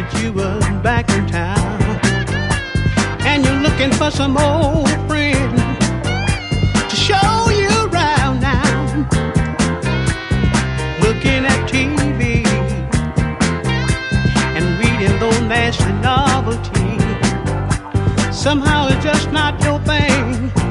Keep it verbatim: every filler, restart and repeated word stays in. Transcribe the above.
that you was back in town, and you're looking for some old friend to show you around now. Looking at T V and reading those nasty novelties, somehow it's just not your thing.